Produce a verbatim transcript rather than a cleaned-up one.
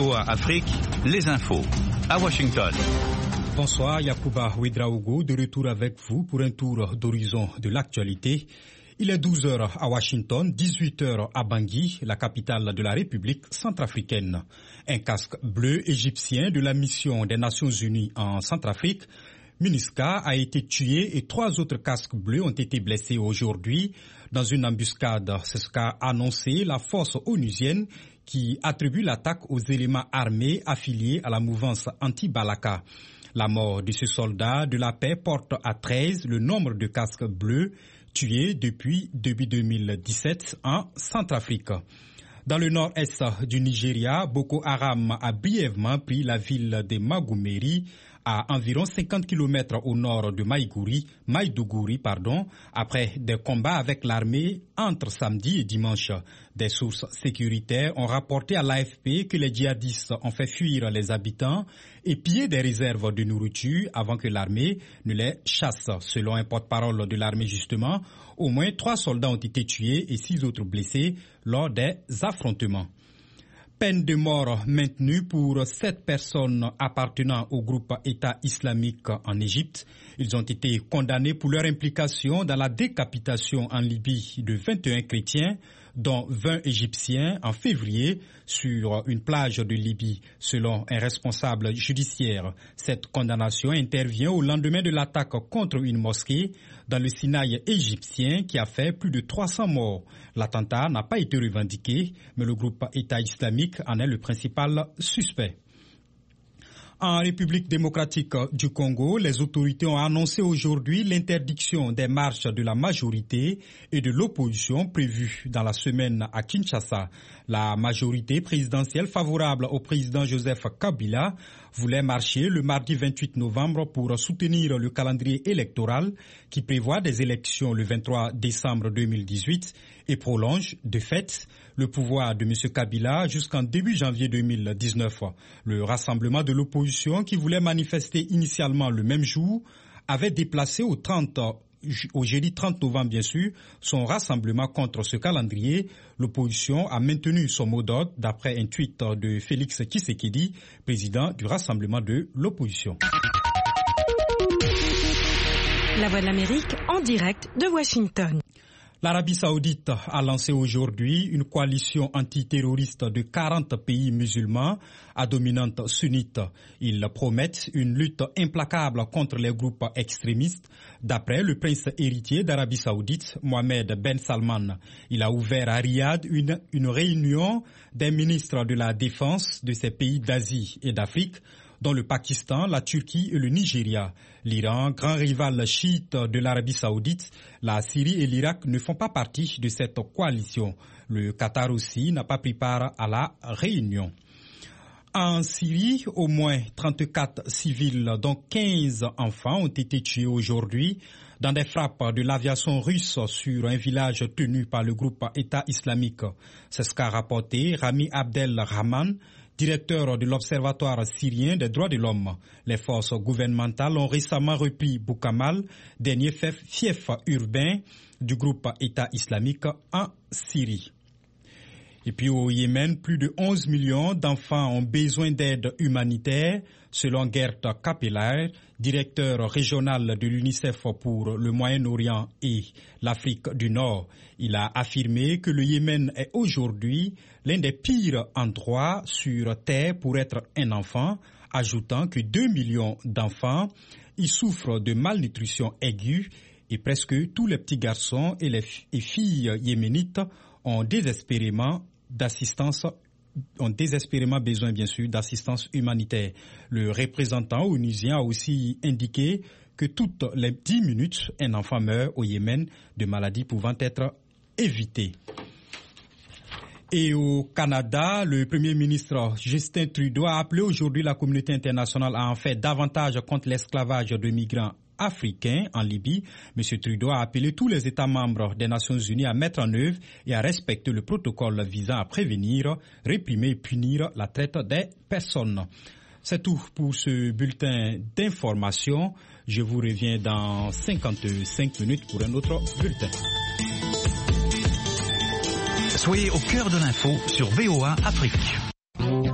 V O A Afrique, les infos, à Washington. Bonsoir, Yacouba Ouedraogo, de retour avec vous pour un tour d'horizon de l'actualité. Il est douze heures à Washington, dix-huit heures à Bangui, la capitale de la République centrafricaine. Un casque bleu égyptien de la mission des Nations Unies en Centrafrique, MINUSCA, a été tué et trois autres casques bleus ont été blessés aujourd'hui dans une embuscade. C'est ce qu'a annoncé la force onusienne qui attribue l'attaque aux éléments armés affiliés à la mouvance anti-Balaka. La mort de ce soldat de la paix porte à treize le nombre de casques bleus tués depuis début deux mille dix-sept en Centrafrique. Dans le nord-est du Nigeria, Boko Haram a brièvement pris la ville de Magumeri, à environ cinquante kilomètres au nord de Maïgouri, Maïdougouri, pardon, après des combats avec l'armée entre samedi et dimanche. Des sources sécuritaires ont rapporté à l'A F P que les djihadistes ont fait fuir les habitants et pillé des réserves de nourriture avant que l'armée ne les chasse. Selon un porte-parole de l'armée justement, au moins trois soldats ont été tués et six autres blessés lors des affrontements. Peine de mort maintenue pour sept personnes appartenant au groupe État islamique en Égypte. Ils ont été condamnés pour leur implication dans la décapitation en Libye de vingt et un chrétiens, dont vingt égyptiens en février sur une plage de Libye, selon un responsable judiciaire. Cette condamnation intervient au lendemain de l'attaque contre une mosquée dans le Sinaï égyptien qui a fait plus de trois cents morts. L'attentat n'a pas été revendiqué, mais le groupe État islamique en est le principal suspect. En République démocratique du Congo, les autorités ont annoncé aujourd'hui l'interdiction des marches de la majorité et de l'opposition prévues dans la semaine à Kinshasa. La majorité présidentielle favorable au président Joseph Kabila voulait marcher le mardi vingt-huit novembre pour soutenir le calendrier électoral qui prévoit des élections le vingt-trois décembre deux mille dix-huit et prolonge de fait le pouvoir de M. Kabila jusqu'en début janvier deux mille dix-neuf. Le rassemblement de l'opposition qui voulait manifester initialement le même jour avait déplacé au, trente, au jeudi trente novembre bien sûr son rassemblement contre ce calendrier. L'opposition a maintenu son mot d'ordre d'après un tweet de Félix Tshisekedi, président du rassemblement de l'opposition. La Voix de l'Amérique en direct de Washington. L'Arabie Saoudite a lancé aujourd'hui une coalition antiterroriste de quarante pays musulmans à dominante sunnite. Ils promettent une lutte implacable contre les groupes extrémistes. D'après le prince héritier d'Arabie Saoudite, Mohamed Ben Salman, il a ouvert à Riyad une, une réunion des ministres de la Défense de ces pays d'Asie et d'Afrique, dont le Pakistan, la Turquie et le Nigeria. L'Iran, grand rival chiite de l'Arabie Saoudite, la Syrie et l'Irak ne font pas partie de cette coalition. Le Qatar aussi n'a pas pris part à la réunion. En Syrie, au moins trente-quatre civils, dont quinze enfants, ont été tués aujourd'hui dans des frappes de l'aviation russe sur un village tenu par le groupe État islamique. C'est ce qu'a rapporté Rami Abdel Rahman, directeur de l'Observatoire syrien des droits de l'homme. Les forces gouvernementales ont récemment repris Boukamal, dernier fief urbain du groupe État islamique en Syrie. Et puis au Yémen, plus de onze millions d'enfants ont besoin d'aide humanitaire, selon Gert Kapelaar, directeur régional de l'UNICEF pour le Moyen-Orient et l'Afrique du Nord. Il a affirmé que le Yémen est aujourd'hui l'un des pires endroits sur Terre pour être un enfant, ajoutant que deux millions d'enfants y souffrent de malnutrition aiguë et presque tous les petits garçons et les filles yéménites ont désespérément d'assistance ont désespérément besoin, bien sûr, d'assistance humanitaire. Le représentant onusien a aussi indiqué que toutes les dix minutes, un enfant meurt au Yémen de maladies pouvant être évitées. Et au Canada, le Premier ministre Justin Trudeau a appelé aujourd'hui la communauté internationale à en faire davantage contre l'esclavage de migrants africains en Libye. M. Trudeau a appelé tous les États membres des Nations Unies à mettre en œuvre et à respecter le protocole visant à prévenir, réprimer et punir la traite des personnes. C'est tout pour ce bulletin d'information. Je vous reviens dans cinquante-cinq minutes pour un autre bulletin. Soyez au cœur de l'info sur V O A Afrique.